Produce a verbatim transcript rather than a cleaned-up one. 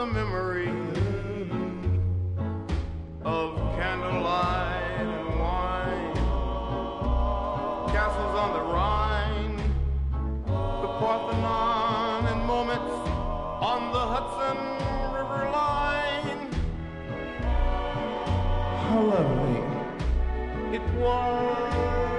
the memory of candlelight and wine, castles on the Rhine, the Parthenon, and moments on the Hudson River line. How lovely It was